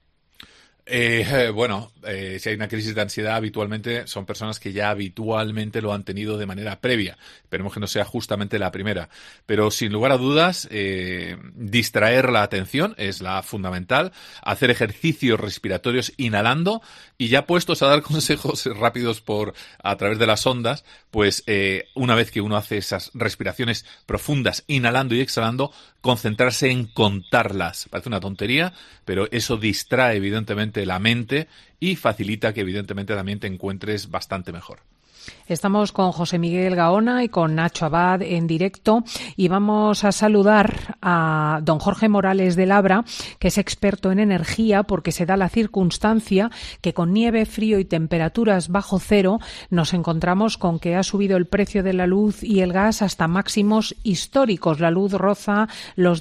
Si hay una crisis de ansiedad, habitualmente son personas que ya habitualmente lo han tenido de manera previa. Esperemos que no sea justamente la primera. Pero sin lugar a dudas, distraer la atención es la fundamental. Hacer ejercicios respiratorios inhalando y ya puestos a dar consejos rápidos a través de las ondas, pues una vez que uno hace esas respiraciones profundas, inhalando y exhalando, concentrarse en contarlas. Parece una tontería, pero eso distrae evidentemente la mente y facilita que evidentemente también te encuentres bastante mejor.
Estamos con José Miguel Gaona y con Nacho Abad en directo y vamos a saludar a don Jorge Morales de Labra, que es experto en energía, porque se da la circunstancia que con nieve, frío y temperaturas bajo cero nos encontramos con que ha subido el precio de la luz y el gas hasta máximos históricos. La luz roza los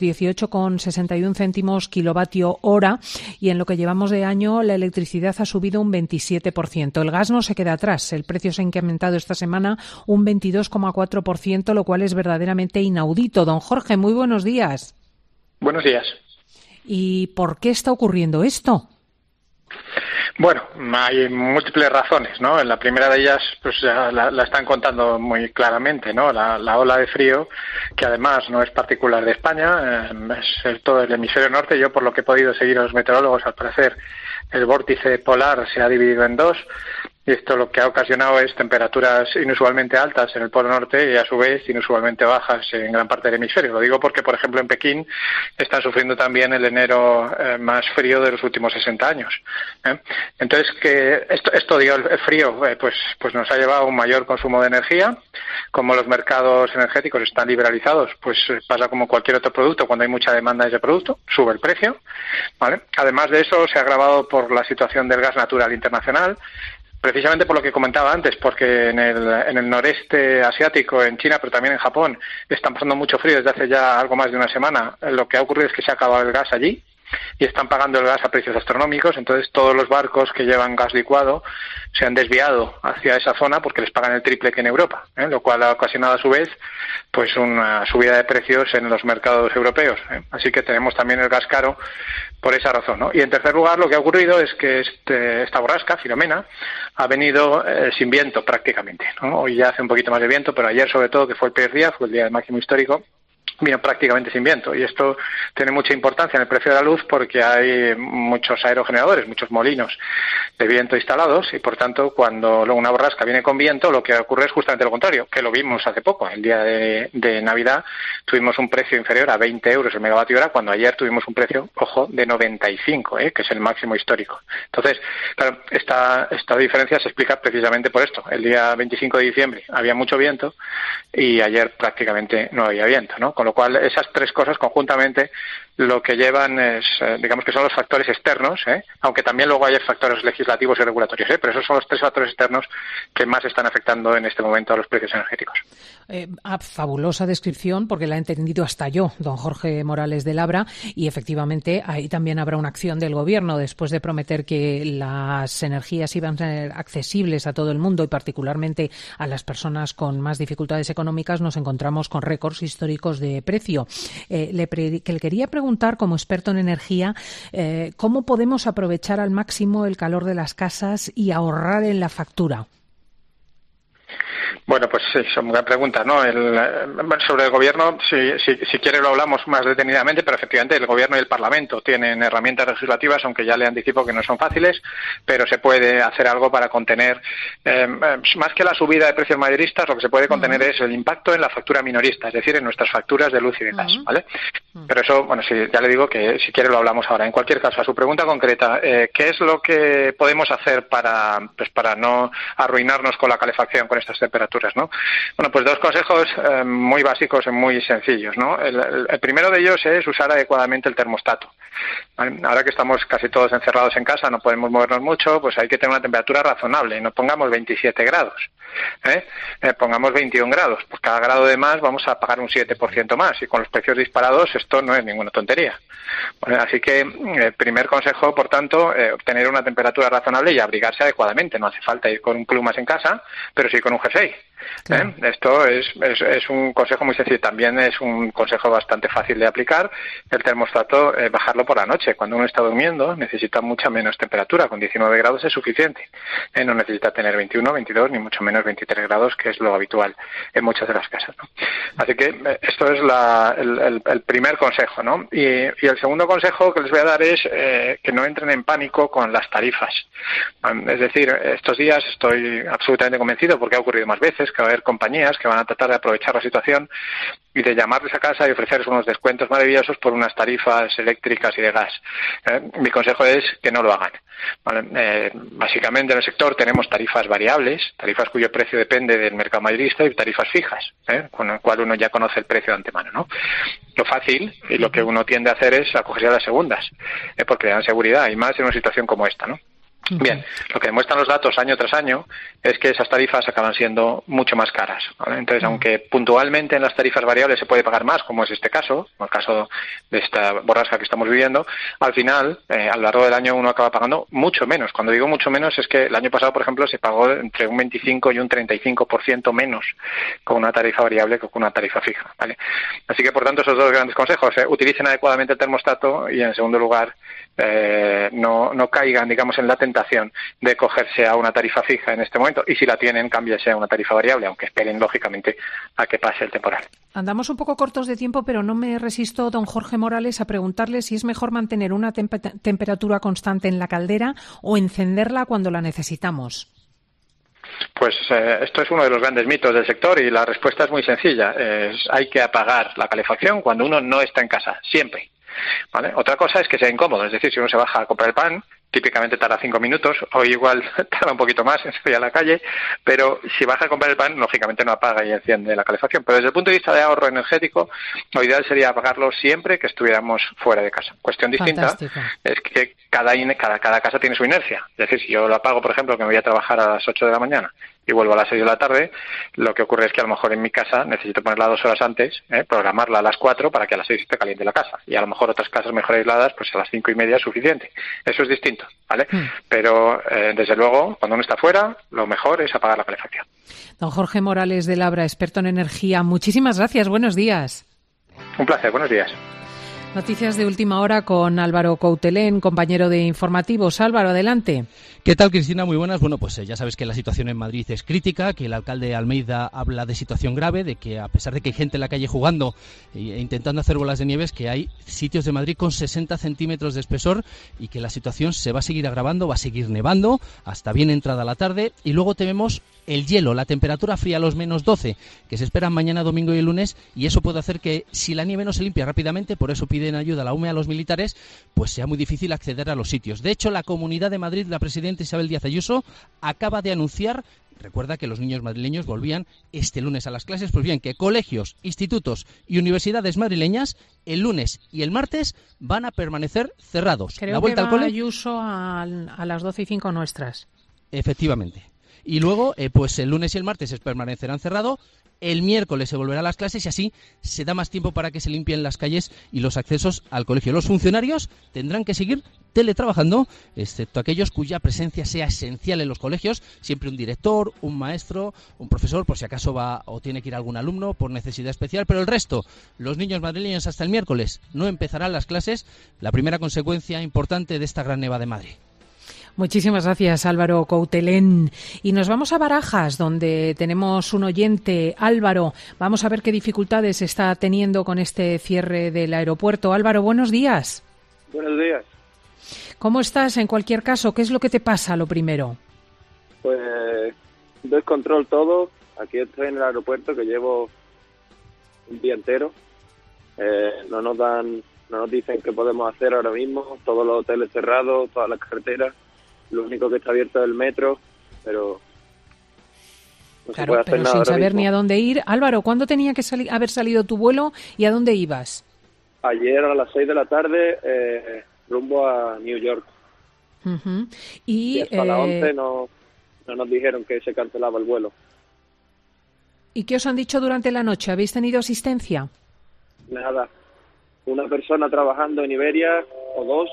18,61 céntimos kilovatio hora y en lo que llevamos de año la electricidad ha subido un 27%. El gas no se queda atrás, el precio se ha incrementado esta semana un 22,4%, lo cual es verdaderamente inaudito. Don Jorge, muy buenos días.
Buenos días.
¿Y por qué está ocurriendo esto?
Bueno, hay múltiples razones, ¿no? La primera de ellas, pues ya la están contando muy claramente, ¿no? La ola de frío, que además no es particular de España, es todo el hemisferio norte. Yo, por lo que he podido seguir a los meteorólogos, al parecer el vórtice polar se ha dividido en dos. Y esto lo que ha ocasionado es temperaturas inusualmente altas en el Polo Norte y a su vez inusualmente bajas en gran parte del hemisferio. Lo digo porque, por ejemplo, en Pekín están sufriendo también el enero más frío de los últimos 60 años. Entonces, que esto digo, el frío, pues nos ha llevado a un mayor consumo de energía. Como los mercados energéticos están liberalizados, pues pasa como cualquier otro producto. Cuando hay mucha demanda de ese producto, sube el precio, ¿vale? Además de eso, se ha agravado por la situación del gas natural internacional, precisamente por lo que comentaba antes, porque en el noreste asiático, en China, pero también en Japón, están pasando mucho frío desde hace ya algo más de una semana. Lo que ha ocurrido es que se ha acabado el gas allí y están pagando el gas a precios astronómicos. Entonces todos los barcos que llevan gas licuado se han desviado hacia esa zona porque les pagan el triple que en Europa, lo cual ha ocasionado a su vez pues una subida de precios en los mercados europeos. Así que tenemos también el gas caro por esa razón, ¿no? Y en tercer lugar, lo que ha ocurrido es que esta borrasca, Filomena, ha venido sin viento prácticamente, ¿no? Hoy ya hace un poquito más de viento, pero ayer sobre todo, que fue el primer día, fue el día del máximo histórico, vino prácticamente sin viento. Y esto tiene mucha importancia en el precio de la luz porque hay muchos aerogeneradores, muchos molinos de viento instalados y, por tanto, cuando una borrasca viene con viento, lo que ocurre es justamente lo contrario, que lo vimos hace poco. El día de Navidad tuvimos un precio inferior a 20 euros el megavatio hora, cuando ayer tuvimos un precio, ojo, de 95, que es el máximo histórico. Entonces, claro, esta diferencia se explica precisamente por esto. El día 25 de diciembre había mucho viento y ayer prácticamente no había viento, ¿no? Con lo cual, esas tres cosas conjuntamente lo que llevan es, digamos que son los factores externos, aunque también luego hay factores legislativos y regulatorios, pero esos son los tres factores externos que más están afectando en este momento a los precios energéticos.
Fabulosa descripción, porque la he entendido hasta yo, don Jorge Morales de Labra, y efectivamente ahí también habrá una acción del Gobierno después de prometer que las energías iban a ser accesibles a todo el mundo y particularmente a las personas con más dificultades económicas. Nos encontramos con récords históricos de precio. Le quería preguntar, como experto en energía, ¿cómo podemos aprovechar al máximo el calor de las casas y ahorrar en la factura?
Bueno, pues sí, son buenas preguntas, ¿no? Sobre el Gobierno, si quiere lo hablamos más detenidamente, pero efectivamente el Gobierno y el Parlamento tienen herramientas legislativas, aunque ya le anticipo que no son fáciles, pero se puede hacer algo para contener, más que la subida de precios mayoristas, lo que se puede contener es el impacto en la factura minorista, es decir, en nuestras facturas de luz y de gas, ¿vale? Pero eso, bueno, sí, ya le digo que si quiere lo hablamos ahora. En cualquier caso, a su pregunta concreta, ¿qué es lo que podemos hacer para no arruinarnos con la calefacción, con estas temperaturas, ¿no? Bueno, pues dos consejos muy básicos y muy sencillos, ¿no? El primero de ellos es usar adecuadamente el termostato. ¿Vale? Ahora que estamos casi todos encerrados en casa, no podemos movernos mucho, pues hay que tener una temperatura razonable. No pongamos 27 grados, pongamos 21 grados. Pues cada grado de más vamos a pagar un 7% más. Y con los precios disparados esto no es ninguna tontería. Bueno, así que primer consejo, por tanto, obtener una temperatura razonable y abrigarse adecuadamente. No hace falta ir con un plumas en casa, pero sí con un jersey. Claro. Esto es un consejo muy sencillo. También es un consejo bastante fácil de aplicar. El termostato, bajarlo por la noche. Cuando uno está durmiendo necesita mucha menos temperatura. Con 19 grados es suficiente. No necesita tener 21, 22, ni mucho menos 23 grados, que es lo habitual en muchas de las casas, ¿no? Así que esto es el primer consejo, ¿no? Y el segundo consejo que les voy a dar es que no entren en pánico con las tarifas. Es decir, estos días estoy absolutamente convencido, porque ha ocurrido más veces, que va a haber compañías que van a tratar de aprovechar la situación y de llamarles a casa y ofrecerles unos descuentos maravillosos por unas tarifas eléctricas y de gas. Mi consejo es que no lo hagan, ¿vale? Básicamente en el sector tenemos tarifas variables, tarifas cuyo precio depende del mercado mayorista, y tarifas fijas, con el cual uno ya conoce el precio de antemano, ¿no? Lo fácil y lo que uno tiende a hacer es acogerse a las segundas, porque dan seguridad, y más en una situación como esta, ¿no? Bien, lo que demuestran los datos año tras año es que esas tarifas acaban siendo mucho más caras, ¿vale? Entonces, aunque puntualmente en las tarifas variables se puede pagar más, como es este caso, como el caso de esta borrasca que estamos viviendo, al final, a lo largo del año uno acaba pagando mucho menos. Cuando digo mucho menos es que el año pasado, por ejemplo, se pagó entre un 25 y un 35% menos con una tarifa variable que con una tarifa fija, ¿vale? Así que, por tanto, esos dos grandes consejos: utilicen adecuadamente el termostato y, en segundo lugar, no caigan, digamos, en la tentación de cogerse a una tarifa fija en este momento, y si la tienen, cámbiese a una tarifa variable, aunque esperen, lógicamente, a que pase el temporal.
Andamos un poco cortos de tiempo, pero no me resisto, don Jorge Morales, a preguntarle si es mejor mantener una temperatura constante en la caldera o encenderla cuando la necesitamos.
Pues esto es uno de los grandes mitos del sector, y la respuesta es muy sencilla. Hay que apagar la calefacción cuando uno no está en casa, siempre, ¿vale? Otra cosa es que sea incómodo, es decir, si uno se baja a comprar el pan, típicamente tarda 5 minutos, hoy igual tarda un poquito más en salir a la calle, pero si baja a comprar el pan, lógicamente no apaga y enciende la calefacción. Pero desde el punto de vista de ahorro energético, lo ideal sería apagarlo siempre que estuviéramos fuera de casa. Cuestión distinta es que cada casa tiene su inercia. Es decir, si yo lo apago, por ejemplo, que me voy a trabajar a las 8 de la mañana y vuelvo a las 6 de la tarde, lo que ocurre es que a lo mejor en mi casa necesito ponerla 2 horas antes, programarla a las 4 para que a las 6 esté caliente la casa. Y a lo mejor otras casas mejor aisladas, pues a las 5:30 es suficiente. Eso es distinto, ¿vale? Pero, desde luego, cuando uno está fuera, lo mejor es apagar la calefacción.
Don Jorge Morales de Labra, experto en energía, muchísimas gracias. Buenos días.
Un placer, buenos días.
Noticias de última hora con Álvaro Coutelén, compañero de Informativos. Álvaro, adelante.
¿Qué tal, Cristina? Muy buenas. Bueno, pues ya sabes que la situación en Madrid es crítica, que el alcalde Almeida habla de situación grave, de que a pesar de que hay gente en la calle jugando e intentando hacer bolas de nieves, que hay sitios de Madrid con 60 centímetros de espesor y que la situación se va a seguir agravando, va a seguir nevando hasta bien entrada la tarde, y luego tenemos el hielo, la temperatura fría a los -12, que se esperan mañana, domingo y el lunes, y eso puede hacer que, si la nieve no se limpia rápidamente, por eso piden ayuda a la UME, a los militares, pues sea muy difícil acceder a los sitios. De hecho, la Comunidad de Madrid, la presidenta Isabel Díaz Ayuso, acaba de anunciar, recuerda que los niños madrileños volvían este lunes a las clases, pues bien, que colegios, institutos y universidades madrileñas el lunes y el martes van a permanecer cerrados.
Creo la vuelta que va al cole, Ayuso a las 12:05 nuestras.
Efectivamente. Y luego, pues el lunes y el martes permanecerán cerrados. El miércoles se volverá a las clases y así se da más tiempo para que se limpien las calles y los accesos al colegio. Los funcionarios tendrán que seguir teletrabajando, excepto aquellos cuya presencia sea esencial en los colegios. Siempre un director, un maestro, un profesor, por si acaso va o tiene que ir algún alumno por necesidad especial. Pero el resto, los niños madrileños hasta el miércoles no empezarán las clases. La primera consecuencia importante de esta gran neva de Madrid.
Muchísimas gracias, Álvaro Coutelén. Y nos vamos a Barajas, donde tenemos un oyente. Álvaro, vamos a ver qué dificultades está teniendo con este cierre del aeropuerto. Álvaro, buenos días.
Buenos días.
¿Cómo estás en cualquier caso? ¿Qué es lo que te pasa lo primero?
Pues descontrol todo. Aquí estoy en el aeropuerto, que llevo un día entero. No nos dicen qué podemos hacer ahora mismo. Todos los hoteles cerrados, todas las carreteras. Lo único que está abierto es el metro, pero no se puede hacer nada
sin saber
mismo.
ni a dónde ir. Álvaro, ¿cuándo tenía que haber salido tu vuelo y a dónde ibas?
Ayer a las 6 de la tarde, rumbo a New York.
Uh-huh.
Y hasta las 11 no nos dijeron que se cancelaba el vuelo.
¿Y qué os han dicho durante la noche? ¿Habéis tenido asistencia?
Nada. Una persona trabajando en Iberia o dos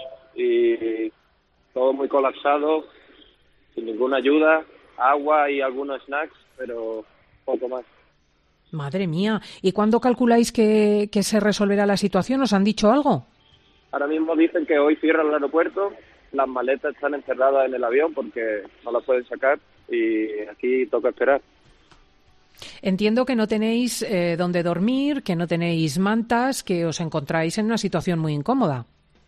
y todo muy colapsado, sin ninguna ayuda, agua y algunos snacks, pero poco más.
Madre mía. ¿Y cuándo calculáis que se resolverá la situación? ¿Os han dicho algo?
Ahora mismo dicen que hoy cierran el aeropuerto, las maletas están encerradas en el avión porque no las pueden sacar y aquí toca esperar.
Entiendo que no tenéis dónde dormir, que no tenéis mantas, que os encontráis en una situación muy incómoda.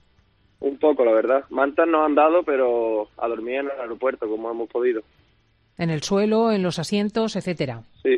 Un poco, la verdad. Mantas nos han dado, pero a dormir en el aeropuerto, como hemos podido.
En el suelo, en los asientos, etcétera.
Sí.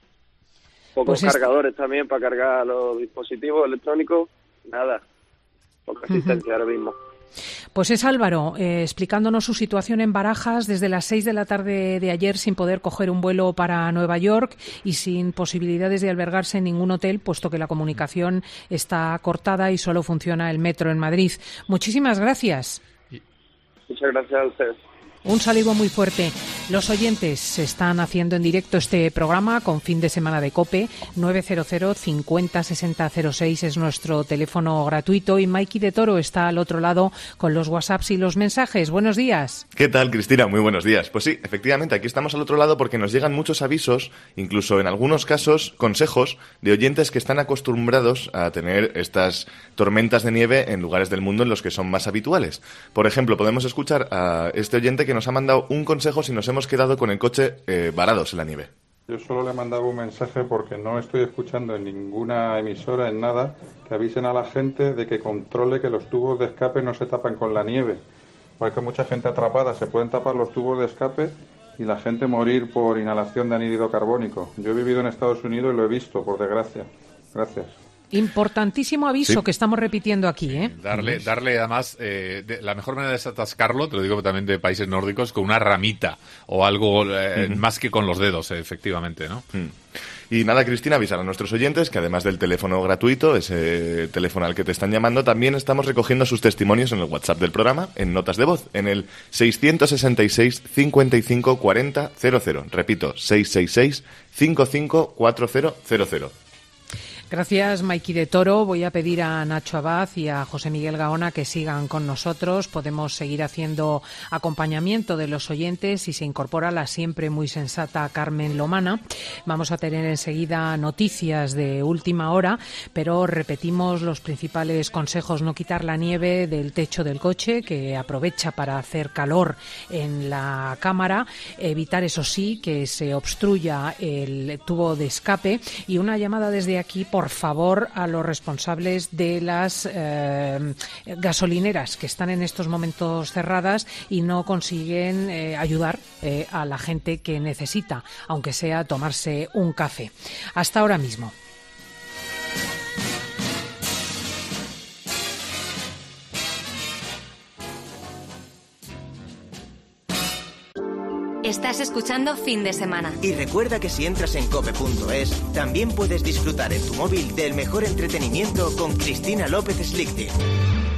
Pocos
Pues
cargadores también para cargar los dispositivos electrónicos. Nada. Poca asistencia ahora mismo.
Pues es Álvaro explicándonos su situación en Barajas desde las 6 de la tarde de ayer sin poder coger un vuelo para Nueva York y sin posibilidades de albergarse en ningún hotel, puesto que la comunicación está cortada y solo funciona el metro en Madrid. Muchísimas gracias.
Muchas gracias a ustedes.
Un saludo muy fuerte. Los oyentes están haciendo en directo este programa con fin de semana de COPE. 900 50 60 06 es nuestro teléfono gratuito y Maiki de Toro está al otro lado con los WhatsApps y los mensajes. Buenos días.
¿Qué tal, Cristina? Muy buenos días. Pues sí, efectivamente, aquí estamos al otro lado porque nos llegan muchos avisos, incluso en algunos casos consejos de oyentes que están acostumbrados a tener estas tormentas de nieve en lugares del mundo en los que son más habituales. Por ejemplo, podemos escuchar a este oyente que nos ha mandado un consejo si nos hemos quedado con el coche varados en la nieve.
Yo solo le mandaba un mensaje porque no estoy escuchando en ninguna emisora, en nada, que avisen a la gente de que controle que los tubos de escape no se tapan con la nieve. Porque hay mucha gente atrapada, se pueden tapar los tubos de escape y la gente morir por inhalación de anhídrido carbónico. Yo he vivido en Estados Unidos y lo he visto, por desgracia. Gracias.
Importantísimo aviso que estamos repitiendo aquí, ¿eh?
Darle además, la mejor manera de desatascarlo, te lo digo también de países nórdicos, con una ramita o algo más que con los dedos, efectivamente, ¿no?
Y nada, Cristina, avisar a nuestros oyentes que además del teléfono gratuito, ese teléfono al que te están llamando, también estamos recogiendo sus testimonios en el WhatsApp del programa, en notas de voz, en el 666 55 40 00. Repito, 666 55 40 00.
Gracias, Maiki de Toro. Voy a pedir a Nacho Abad y a José Miguel Gaona que sigan con nosotros. Podemos seguir haciendo acompañamiento de los oyentes y se incorpora la siempre muy sensata Carmen Lomana. Vamos a tener enseguida noticias de última hora, pero repetimos los principales consejos. No quitar la nieve del techo del coche, que aprovecha para hacer calor en la cámara. Evitar, eso sí, que se obstruya el tubo de escape. Y una llamada desde aquí, por favor, a los responsables de las gasolineras que están en estos momentos cerradas y no consiguen ayudar a la gente que necesita, aunque sea tomarse un café. Hasta ahora mismo.
Estás escuchando Fin de Semana.
Y recuerda que si entras en cope.es, también puedes disfrutar en tu móvil del mejor entretenimiento con Cristina López Slichting.